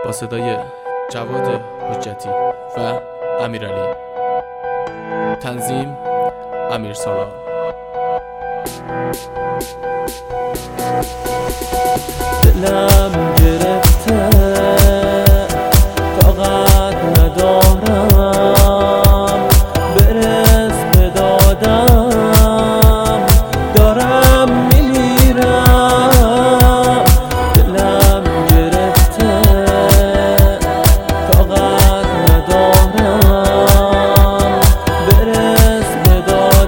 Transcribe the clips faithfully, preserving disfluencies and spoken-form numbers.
با صدای جواد حجتی و امیرعلی. تنظیم امیر سالار. دلم گرفته طاقت ندارم برس به دادم دارم میمیرم. دلم گرفته طاقت ندارم برس به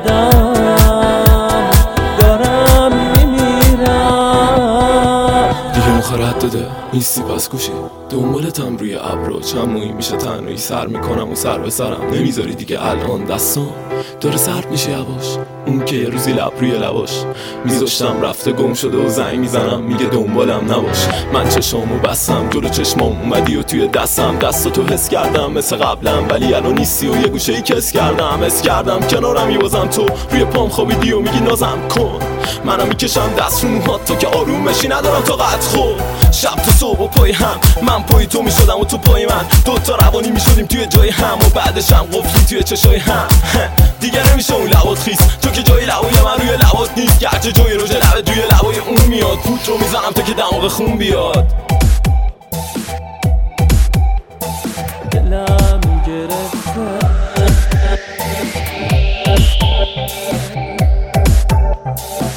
دادم دارم میمیرم. دیگه مخارت داده نیستی پس گوشی دنبالتم روی ابرو چند مویی میشه تنهایی سر میکنم و سر به سرم نمیذاری دیگه الان دستم داره سرد میشه یواش. اون که یه روزی لب روی لباش میذاشتم رفته گم شده و زنگ میزنم میگه دنبالم نباش. من چشامو بستم جلو چشمام اومدی و توی دستم دستاتو حس کردم مثل قبلم ولی الان نیستی و یه گوشه ای کس کردم حس کردم کنارم میوازم تو روی پام خوابیدی و میگی نازم کن. منم میکشم دست رو موهات تو که آروم بشی ندارم طاقت خود. شب تا صبح و پای هم من پای تو میشدم و تو پای من دوتا روانی میشدیم توی جای هم و بعدش هم قفلی توی چشای هم. دیگه نمیشه اون لبات خیس تو که جای لبای من روی لبات نیست گرچه جای روژه لبه توی لبای اون میاد. پوت رو میزنم تا که دماغ خون بیاد. دلم گرفته